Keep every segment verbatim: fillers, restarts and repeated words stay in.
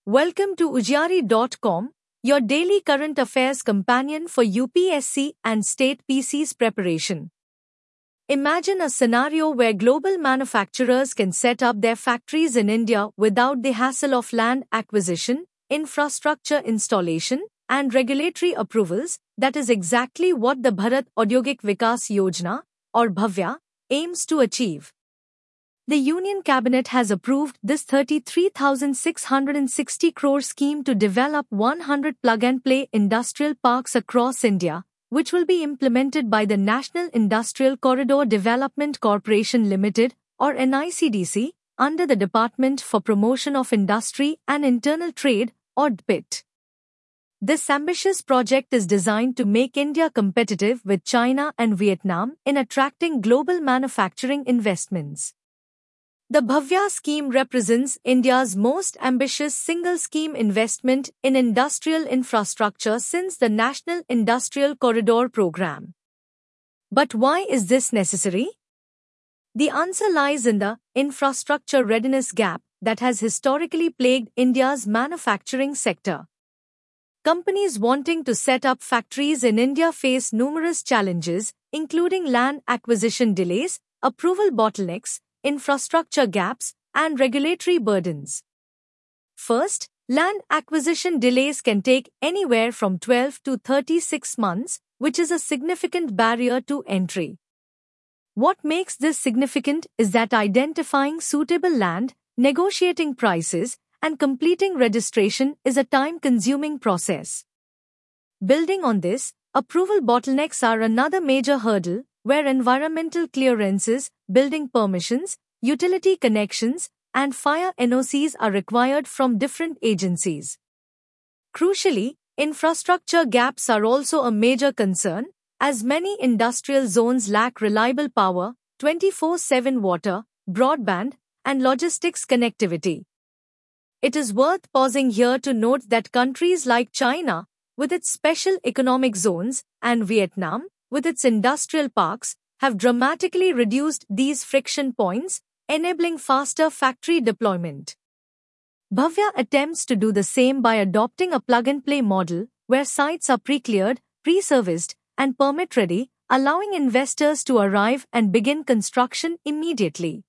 Welcome to Ujari dot com, your daily current affairs companion for U P S C and state P Cs preparation. Imagine a scenario where global manufacturers can set up their factories in India without the hassle of land acquisition, infrastructure installation, and regulatory approvals. That is exactly what the Bharat Audyogik Vikas Yojana, or Bhavya, aims to achieve. The Union Cabinet has approved this thirty-three thousand six hundred sixty crore scheme to develop one hundred plug-and-play industrial parks across India, which will be implemented by the National Industrial Corridor Development Corporation Limited, or N I C D C, under the Department for Promotion of Industry and Internal Trade, or D P I T. This ambitious project is designed to make India competitive with China and Vietnam in attracting global manufacturing investments. The Bhavya scheme represents India's most ambitious single-scheme investment in industrial infrastructure since the National Industrial Corridor Program. But why is this necessary? The answer lies in the infrastructure readiness gap that has historically plagued India's manufacturing sector. Companies wanting to set up factories in India face numerous challenges, including land acquisition delays, approval bottlenecks, infrastructure gaps, and regulatory burdens. First, land acquisition delays can take anywhere from twelve to thirty-six months, which is a significant barrier to entry. What makes this significant is that identifying suitable land, negotiating prices, and completing registration is a time-consuming process. Building on this, approval bottlenecks are another major hurdle, where environmental clearances, building permissions, utility connections, and fire N O Cs are required from different agencies. Crucially, infrastructure gaps are also a major concern, as many industrial zones lack reliable power, twenty-four seven water, broadband, and logistics connectivity. It is worth pausing here to note that countries like China, with its special economic zones, and Vietnam, with its industrial parks, have dramatically reduced these friction points, enabling faster factory deployment. Bhavya attempts to do the same by adopting a plug-and-play model, where sites are pre-cleared, pre-serviced, and permit-ready, allowing investors to arrive and begin construction immediately.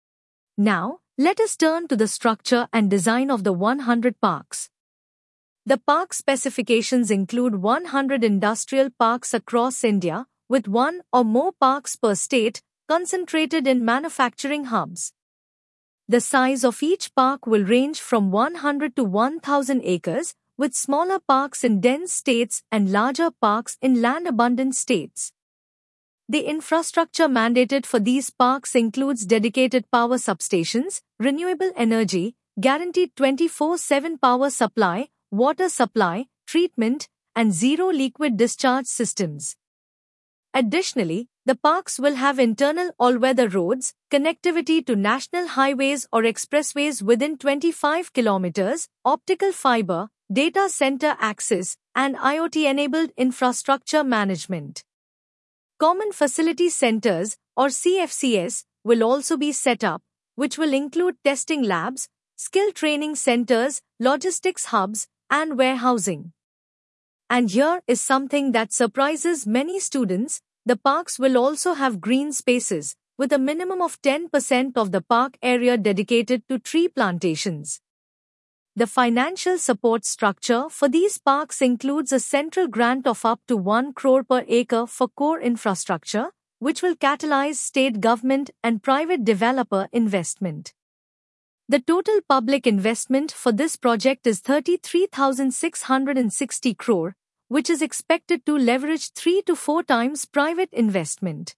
Now, let us turn to the structure and design of the one hundred parks. The park specifications include one hundred industrial parks across India, with one or more parks per state, concentrated in manufacturing hubs. The size of each park will range from one hundred to one thousand acres, with smaller parks in dense states and larger parks in land-abundant states. The infrastructure mandated for these parks includes dedicated power substations, renewable energy, guaranteed twenty-four seven power supply, water supply, treatment, and zero liquid discharge systems. Additionally, the parks will have internal all-weather roads, connectivity to national highways or expressways within twenty-five kilometers, optical fiber, data center access, and IoT-enabled infrastructure management. Common Facility Centers, or C F C S, will also be set up, which will include testing labs, skill training centers, logistics hubs, and warehousing. And here is something that surprises many students: the parks will also have green spaces, with a minimum of ten percent of the park area dedicated to tree plantations. The financial support structure for these parks includes a central grant of up to one crore per acre for core infrastructure, which will catalyze state government and private developer investment. The total public investment for this project is thirty-three thousand six hundred sixty crore, which is expected to leverage three to four times private investment.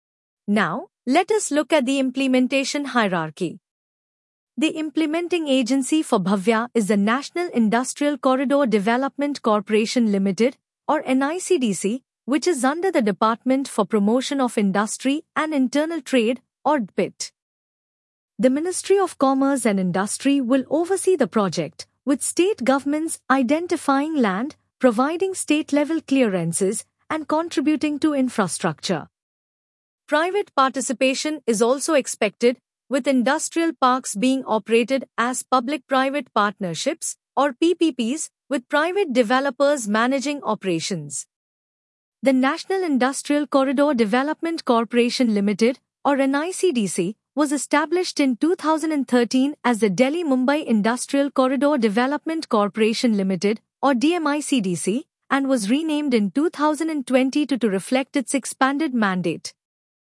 Now, let us look at the implementation hierarchy. The implementing agency for Bhavya is the National Industrial Corridor Development Corporation Limited, or N I C D C, which is under the Department for Promotion of Industry and Internal Trade, or D P I T. The Ministry of Commerce and Industry will oversee the project, with state governments identifying land, providing state-level clearances, and contributing to infrastructure. Private participation is also expected, with industrial parks being operated as public-private partnerships, or P P Ps, with private developers managing operations. The National Industrial Corridor Development Corporation Limited, or N I C D C, was established in two thousand thirteen as the Delhi-Mumbai Industrial Corridor Development Corporation Limited, or D M I C D C, and was renamed in two thousand twenty-two to reflect its expanded mandate.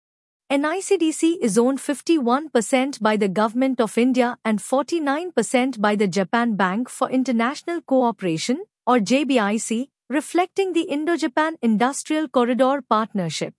N I C D C is owned fifty-one percent by the Government of India and forty-nine percent by the Japan Bank for International Cooperation, or J B I C, reflecting the Indo-Japan Industrial Corridor Partnership.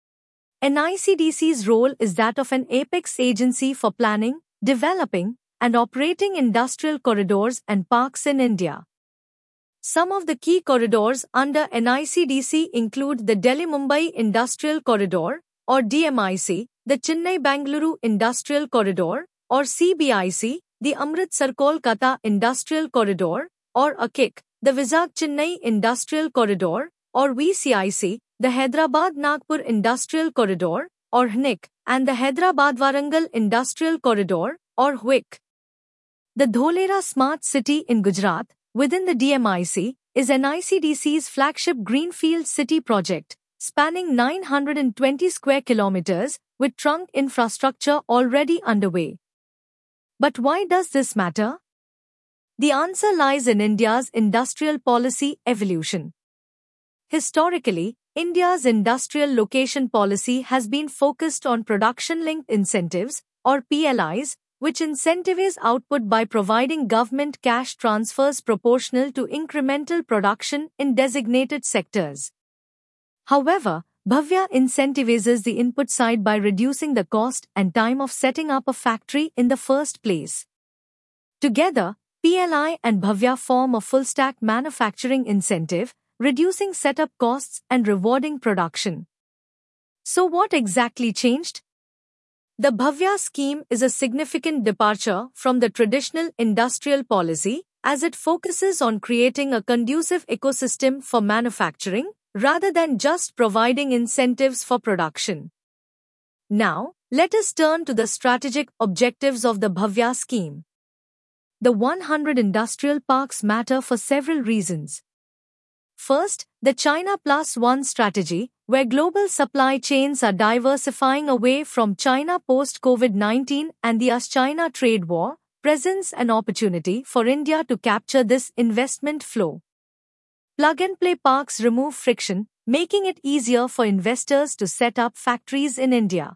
N I C D C's role is that of an apex agency for planning, developing, and operating industrial corridors and parks in India. Some of the key corridors under N I C D C include the Delhi-Mumbai Industrial Corridor, or D M I C, the Chennai-Bangalore Industrial Corridor, or C B I C, the Amritsar-Kolkata Industrial Corridor, or A C I C, the Vizag-Chennai Industrial Corridor, or V C I C, the Hyderabad-Nagpur Industrial Corridor, or H N I C, and the Hyderabad-Warangal Industrial Corridor, or W I C. The Dholera Smart City in Gujarat, within the D M I C, is N I C D C's flagship Greenfield City project, spanning nine hundred twenty square kilometers, with trunk infrastructure already underway. But why does this matter? The answer lies in India's industrial policy evolution. Historically, India's industrial location policy has been focused on production-linked incentives, or P L Is, which incentivize output by providing government cash transfers proportional to incremental production in designated sectors. However, Bhavya incentivizes the input side by reducing the cost and time of setting up a factory in the first place. Together, P L I and Bhavya form a full-stack manufacturing incentive, reducing setup costs and rewarding production. So what exactly changed? The Bhavya scheme is a significant departure from the traditional industrial policy, as it focuses on creating a conducive ecosystem for manufacturing, rather than just providing incentives for production. Now, let us turn to the strategic objectives of the Bhavya scheme. The one hundred industrial parks matter for several reasons. First, the China Plus One strategy, where global supply chains are diversifying away from China post-COVID nineteen and the U S China trade war, presents an opportunity for India to capture this investment flow. Plug-and-play parks remove friction, making it easier for investors to set up factories in India.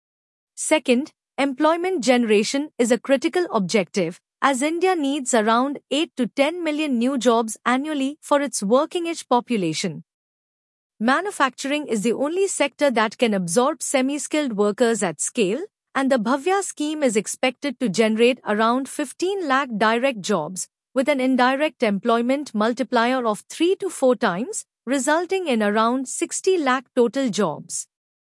Second, employment generation is a critical objective, as India needs around eight to ten million new jobs annually for its working-age population. Manufacturing is the only sector that can absorb semi-skilled workers at scale, and the Bhavya scheme is expected to generate around fifteen lakh direct jobs, with an indirect employment multiplier of three to four times, resulting in around sixty lakh total jobs.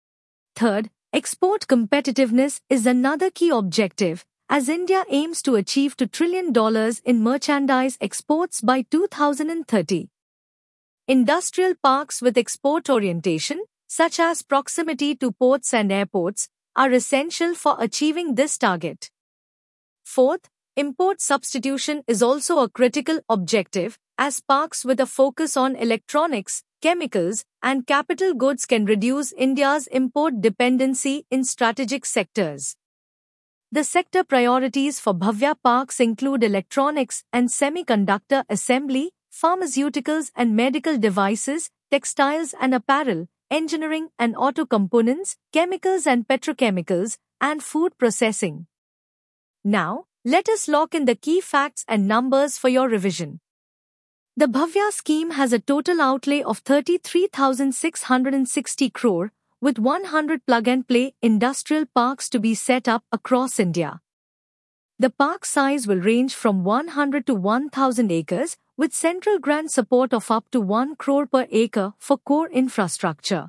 Third, export competitiveness is another key objective, as India aims to achieve two trillion dollars in merchandise exports by two thousand thirty. Industrial parks with export orientation, such as proximity to ports and airports, are essential for achieving this target. Fourth, import substitution is also a critical objective, as parks with a focus on electronics, chemicals, and capital goods can reduce India's import dependency in strategic sectors. The sector priorities for Bhavya parks include electronics and semiconductor assembly, pharmaceuticals and medical devices, textiles and apparel, engineering and auto components, chemicals and petrochemicals, and food processing. Now, let us lock in the key facts and numbers for your revision. The Bhavya scheme has a total outlay of thirty-three thousand six hundred sixty crore, with one hundred plug-and-play industrial parks to be set up across India. The park size will range from one hundred to one thousand acres, with central grant support of up to one crore per acre for core infrastructure.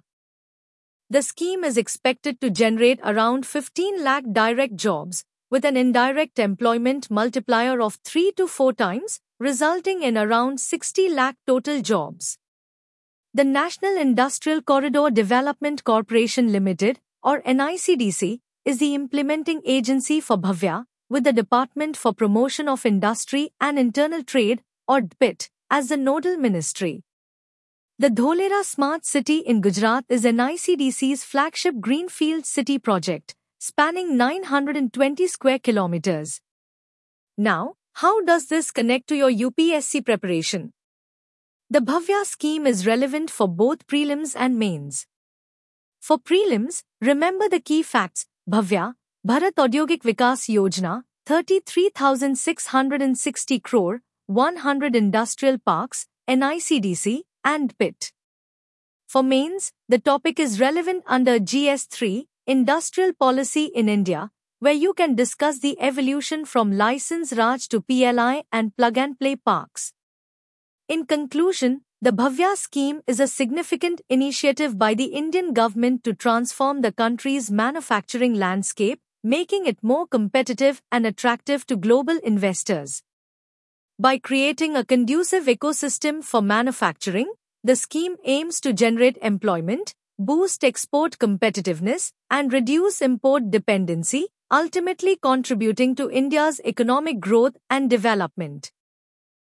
The scheme is expected to generate around fifteen lakh direct jobs, with an indirect employment multiplier of three to four times, resulting in around sixty lakh total jobs. The National Industrial Corridor Development Corporation Limited, or N I C D C, is the implementing agency for Bhavya, with the Department for Promotion of Industry and Internal Trade, or D P I T, as the nodal ministry. The Dholera Smart City in Gujarat is N I C D C's flagship greenfield city project, spanning nine hundred twenty square kilometers. Now, how does this connect to your U P S C preparation? The Bhavya scheme is relevant for both prelims and mains. For prelims, remember the key facts: Bhavya, Bharat Audyogik Vikas Yojana, thirty-three thousand six hundred sixty crore, one hundred industrial parks, N I C D C, and D P I T. For mains, the topic is relevant under G S three, Industrial Policy in India, where you can discuss the evolution from License Raj to P L I and plug-and-play parks. In conclusion, the Bhavya scheme is a significant initiative by the Indian government to transform the country's manufacturing landscape, making it more competitive and attractive to global investors. By creating a conducive ecosystem for manufacturing, the scheme aims to generate employment, boost export competitiveness, and reduce import dependency, ultimately contributing to India's economic growth and development.